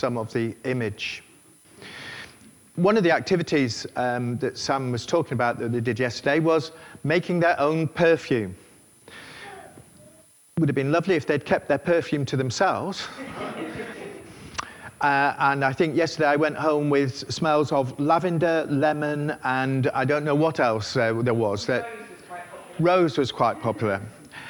some of the image. One of the activities that Sam was talking about that they did yesterday was making their own perfume. Would have been lovely if they'd kept their perfume to themselves. And I think yesterday I went home with smells of lavender, lemon, and I don't know what else there was. Rose was quite popular.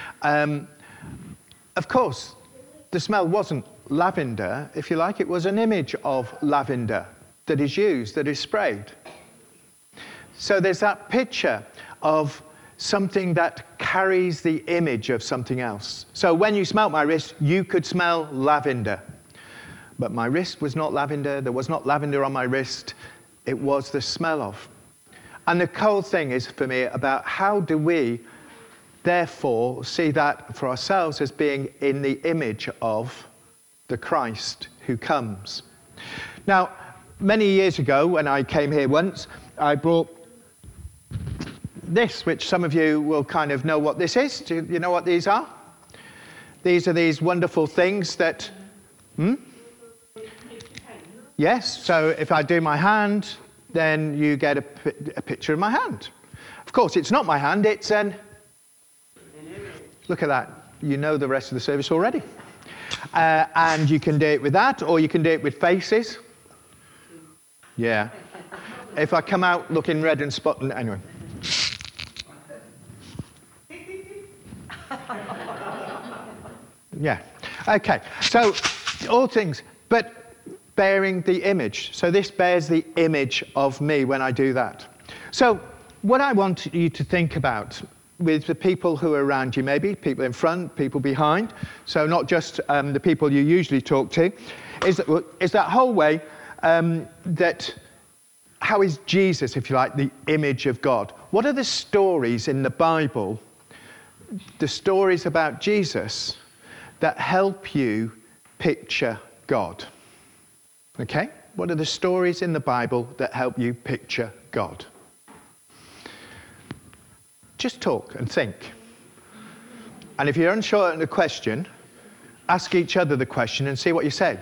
Of course, the smell wasn't lavender, if you like. It was an image of lavender that is used, that is sprayed. So there's that picture of something that carries the image of something else. So when you smelt my wrist, you could smell lavender. But my wrist was not lavender. There was not lavender on my wrist. It was the smell of. And the whole thing is, for me, about how do we, therefore, see that for ourselves as being in the image of the Christ who comes. Now, many years ago, when I came here once, I brought this, which some of you will kind of know what this is. Do you know what these are? These are these wonderful things that... Yes, so if I do my hand, then you get a picture of my hand. Of course, it's not my hand, it's an... Look at that. You know the rest of the service already. And you can do it with that, or you can do it with faces. Yeah. If I come out looking red and spotted... Anyway. Yeah. Okay. So, all things, but bearing the image. So this bears the image of me when I do that. So, what I want you to think about with the people who are around you, maybe, people in front, people behind, so not just the people you usually talk to, is that whole way that how is Jesus, if you like, the image of God? What are the stories in the Bible, the stories about Jesus, that help you picture God? Okay? What are the stories in the Bible that help you picture God? Just talk and think. And if you're unsure on the question, ask each other the question and see what you say.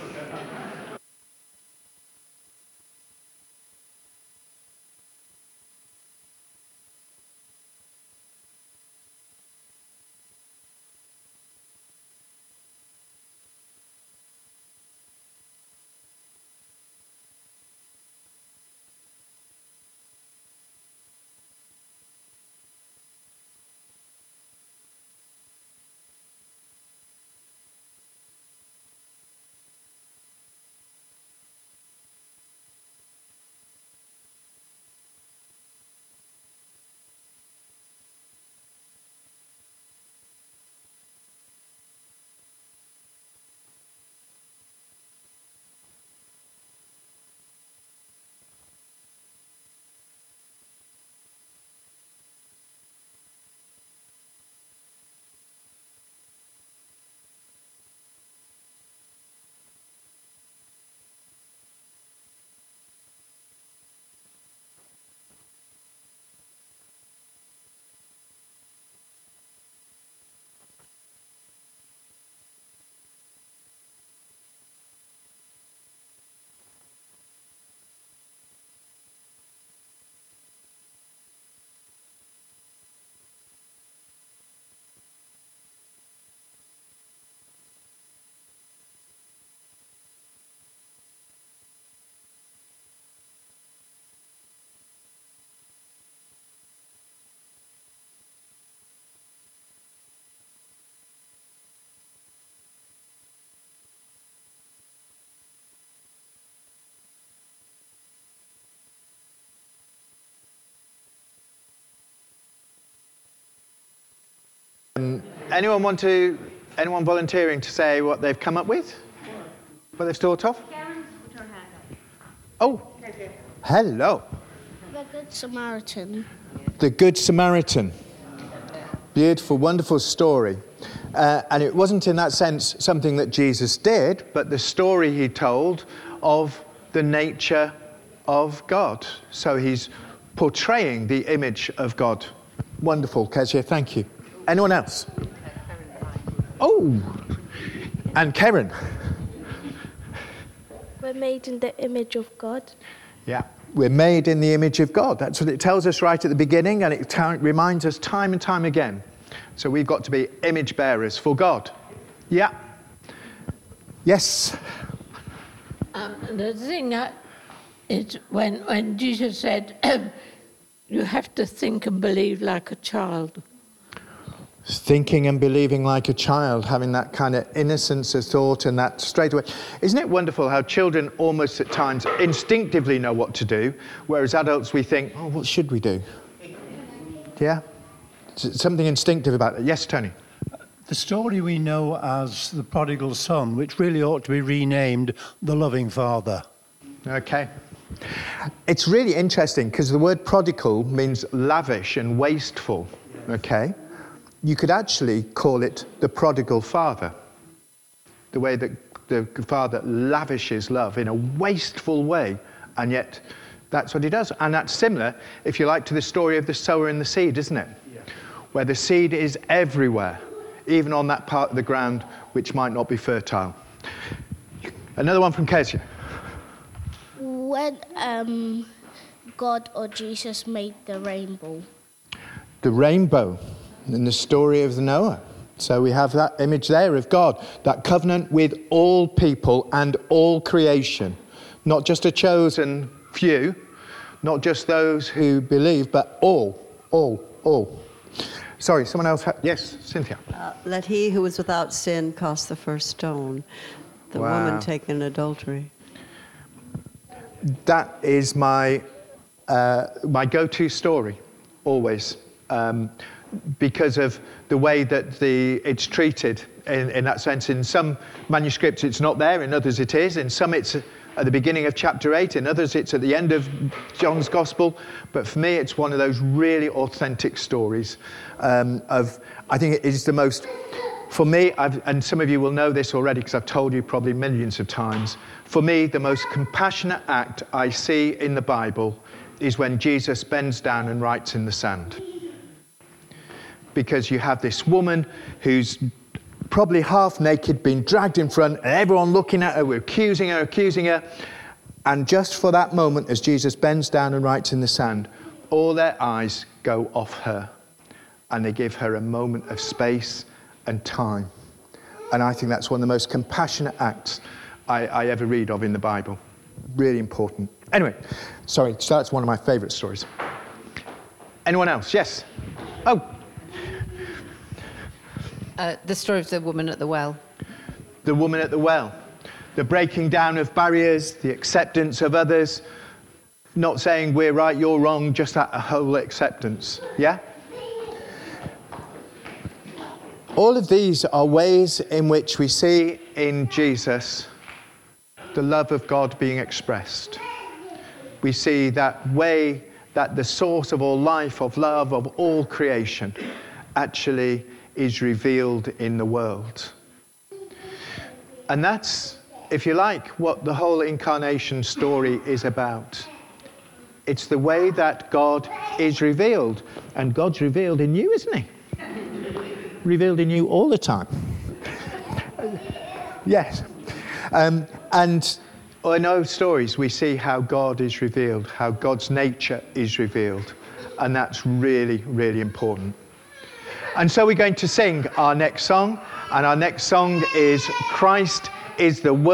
Anyone volunteering to say what they've come up with? What they've thought of? Oh, hello. The Good Samaritan. The Good Samaritan. Beautiful, wonderful story. And it wasn't in that sense something that Jesus did, but the story he told of the nature of God. So he's portraying the image of God. Wonderful, Kezia, thank you. Anyone else? Oh, and Karen. We're made in the image of God. Yeah, we're made in the image of God. That's what it tells us right at the beginning, and it reminds us time and time again. So we've got to be image bearers for God. Yeah. Yes. The thing is when Jesus said, you have to think and believe like a child. Thinking and believing like a child, having that kind of innocence of thought and that straight away. Isn't it wonderful how children almost at times instinctively know what to do, whereas adults we think, oh, what should we do? Yeah? Something instinctive about it. Yes, Tony? The story we know as the prodigal son, which really ought to be renamed the loving father. Okay. It's really interesting because the word prodigal means lavish and wasteful. Okay? You could actually call it the prodigal father. The way that the father lavishes love in a wasteful way, and yet that's what he does. And that's similar, if you like, to the story of the sower and the seed, isn't it? Yeah. Where the seed is everywhere, even on that part of the ground which might not be fertile. Another one from Kezia. When God or Jesus made the rainbow. The rainbow in the story of Noah. So we have that image there of God, that covenant with all people and all creation. Not just a chosen few, not just those who believe, but all. Sorry, someone else? Yes, Cynthia. Let he who is without sin cast the first stone. The woman taken in adultery. That is my go-to story, always, because of the way that it's treated in that sense. In some manuscripts it's not there, in others it is. In some it's at the beginning of chapter 8, in others it's at the end of John's Gospel. But for me it's one of those really authentic stories I think it is the most, for me, and some of you will know this already because I've told you probably millions of times, for me the most compassionate act I see in the Bible is when Jesus bends down and writes in the sand. Because you have this woman who's probably half naked, being dragged in front, and everyone looking at her, we're accusing her. And just for that moment, as Jesus bends down and writes in the sand, all their eyes go off her. And they give her a moment of space and time. And I think that's one of the most compassionate acts I ever read of in the Bible. Really important. Anyway, sorry, so that's one of my favourite stories. Anyone else? Yes? Oh. The story of the woman at the well. The woman at the well. The breaking down of barriers, the acceptance of others, not saying we're right, you're wrong, just that whole acceptance. Yeah? All of these are ways in which we see in Jesus the love of God being expressed. We see that way that the source of all life, of love, of all creation actually is revealed in the world. And that's, if you like, what the whole incarnation story is about. It's the way that God is revealed. And God's revealed in you, isn't he? Revealed in you all the time. Yes. And in our stories we see how God is revealed, how God's nature is revealed. And that's really, really important. And so we're going to sing our next song. And our next song is Christ is the Word.